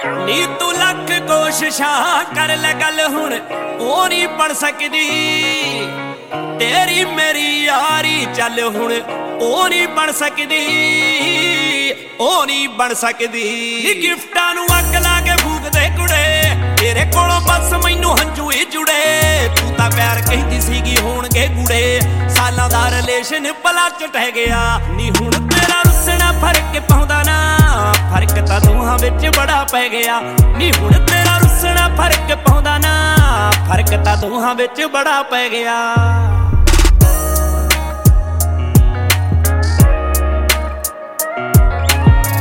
ਨੀ ਤੂੰ ਲੱਖ ਕੋਸ਼ਿਸ਼ਾਂ ਕਰ ਲੈ ਗੱਲ ਹੁਣ ਉਹ ਨਹੀਂ ਬਣ ਸਕਦੀ। ਤੇਰੀ ਮੇਰੀ ਯਾਰੀ ਚੱਲ ਹੁਣ ਉਹ ਨਹੀਂ ਬਣ ਸਕਦੀ, ਉਹ ਨਹੀਂ ਬਣ ਸਕਦੀ। ਨੀ ਗਿਫਟਾਂ ਨੂੰ ਅੱਗ ਲਾ ਕੇ ਫੂਕਦੇ ਕੁੜੇ, ਤੇਰੇ ਕੋਲੋਂ ਬਸ ਮੈਨੂੰ ਹੰਝੂ ਹੀ ਜੁੜੇ। ਤੂੰ ਤਾਂ ਪਿਆਰ ਕਹਿੰਦੀ ਸੀਗੀ ਹੋਣਗੇ ਗੂੜੇ, ਸਾਲਾਂ ਦਾ ਰਿਲੇਸ਼ਨ ਪਲਾਂ ਚ ਟਹਿ ਗਿਆ। ਨੀ ਹੁਣ ਤੇਰਾ ਰੁੱਸਣਾ ਫਰਕ ਪਾਉਂਦਾ ਨਾ, ਫਰਕ ਤਾਂ ਦੋਹਾਂ ਵਿੱਚ ਬੜਾ ਪੈ ਗਿਆ। ਨੀ ਹੁਣ ਤੇਰਾ ਰੁੱਸਣਾ ਫਰਕ ਪਾਉਂਦਾ ਨਾ, ਫਰਕ ਤਾਂ ਦੋਹਾਂ ਵਿੱਚ ਬੜਾ ਪੈ ਗਿਆ।